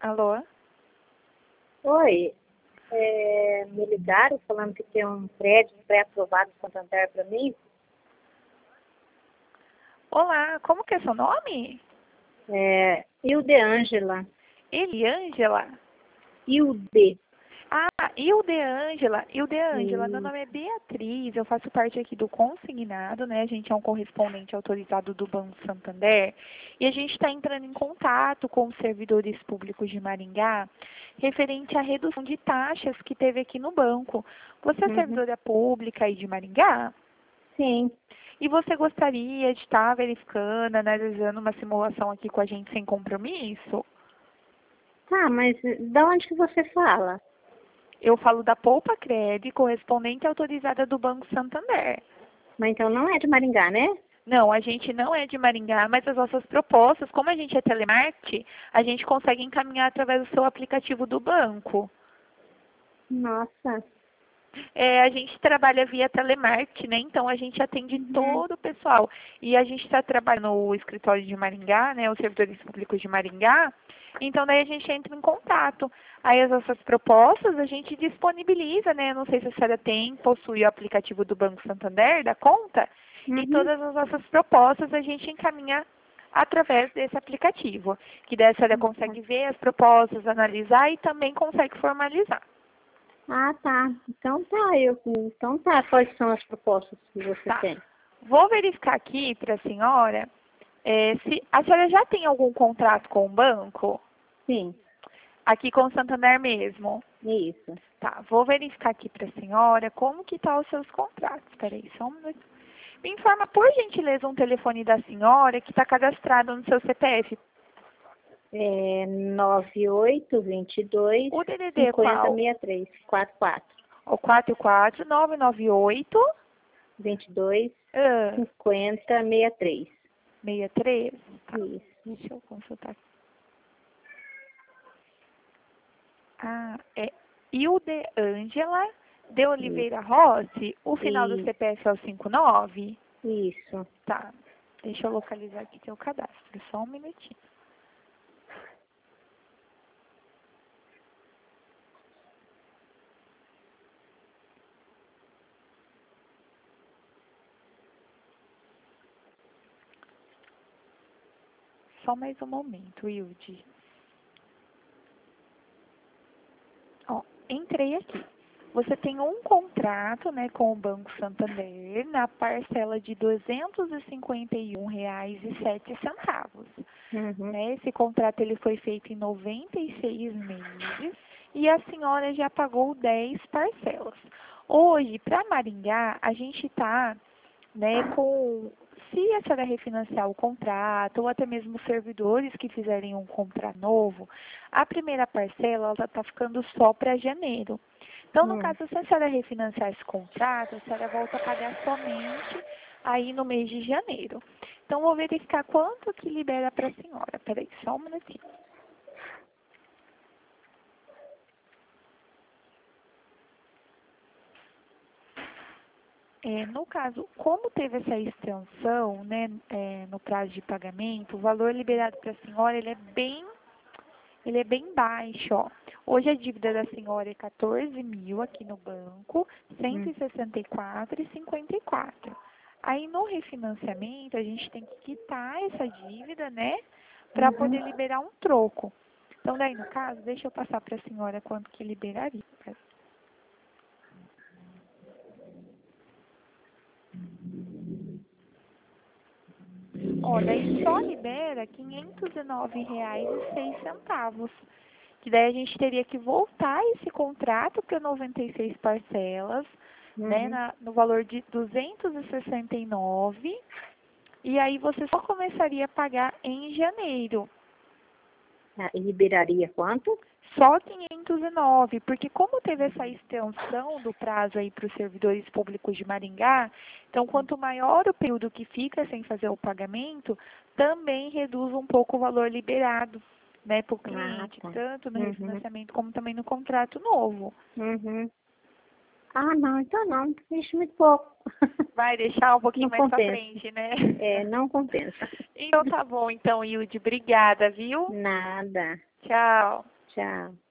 Alô? Oi, me ligaram falando que tem um prédio pré-aprovado em Santander para mim. Olá, como que é seu nome? Hilde Ângela. Eliângela? Hilde. Ah, Hildeângela. Hildeângela, meu Isso. nome é Beatriz, eu faço parte aqui do consignado, né? A gente é um correspondente autorizado do Banco Santander e a gente está entrando em contato com os servidores públicos de Maringá referente à redução de taxas que teve aqui no banco. Você é Uhum. servidora pública aí de Maringá? Sim. E você gostaria de estar verificando, analisando uma simulação aqui com a gente sem compromisso? Tá, mas da onde que você fala? Eu falo da Poupa Cred, correspondente autorizada do Banco Santander. Mas então não é de Maringá, né? Não, a gente não é de Maringá, mas as nossas propostas, como a gente é telemarketing, a gente consegue encaminhar através do seu aplicativo do banco. Nossa. A gente trabalha via telemarketing, né? Então a gente atende Uhum. todo o pessoal. E a gente está trabalhando no escritório de Maringá, né? Os servidores públicos de Maringá. Então daí a gente entra em contato. Aí as nossas propostas a gente disponibiliza, né? Não sei se a senhora possui o aplicativo do Banco Santander, da conta. E Uhum. todas as nossas propostas a gente encaminha através desse aplicativo. Que daí a senhora consegue ver as propostas, analisar e também consegue formalizar. Ah, tá. Então tá. Quais são as propostas que você Tá. tem? Vou verificar aqui para a senhora se a senhora já tem algum contrato com o banco, Sim, aqui com o Santander mesmo. isso. Tá, vou verificar aqui para a senhora como que estão os seus contratos. Espera aí, só um minuto. Me informa, por gentileza, um telefone da senhora que está cadastrado no seu CPF. 9822 O DDD é qual? 5063 44 O 44998 22 ah, 5063. 63. Tá, Isso. deixa eu consultar aqui. Ah, é Hilde Ângela de Isso. Oliveira Rossi. O final do Isso. CPF é o 59? Isso. Tá. Deixa eu localizar aqui seu cadastro. Só um minutinho. Só mais um momento, Hilde. Ó, entrei aqui. Você tem um contrato, né, com o Banco Santander na parcela de R$ 251,07. Uhum. Né? Esse contrato ele foi feito em 96 meses e a senhora já pagou 10 parcelas. Hoje, para Maringá, a gente está, né, com, se a senhora refinanciar o contrato, ou até mesmo os servidores que fizerem um contrato novo, a primeira parcela está ficando só para janeiro. Então, no Hum. caso, se a senhora refinanciar esse contrato, a senhora volta a pagar somente aí no mês de janeiro. Então, vou verificar quanto que libera para a senhora. Peraí, só um minutinho. No caso, como teve essa extensão, né, no prazo de pagamento, o valor liberado para a senhora, ele é bem baixo, ó. Hoje a dívida da senhora é 14 mil aqui no banco, Hum. 164,54. Aí no refinanciamento, a gente tem que quitar essa dívida, né, para Uhum. poder liberar um troco. Então, daí no caso, deixa eu passar para a senhora quanto que liberaria. Ó, daí só libera R$ 509,06. Que daí a gente teria que voltar esse contrato para 96 parcelas, né, Uhum. no valor de 269, e aí você só começaria a pagar em janeiro. Ah, e liberaria quanto? Só 509, porque como teve essa extensão do prazo aí para os servidores públicos de Maringá, então quanto maior o período que fica sem fazer o pagamento, também reduz um pouco o valor liberado, né, para o Ah, cliente, tá. tanto no Uhum. refinanciamento como também no contrato novo. Uhum. Ah, não, então não. Deixa muito pouco. Vai deixar um pouquinho Não mais para compensa. frente, né? Não compensa. Então tá bom, então, Hilde, obrigada, viu? Nada. Tchau. Tchau.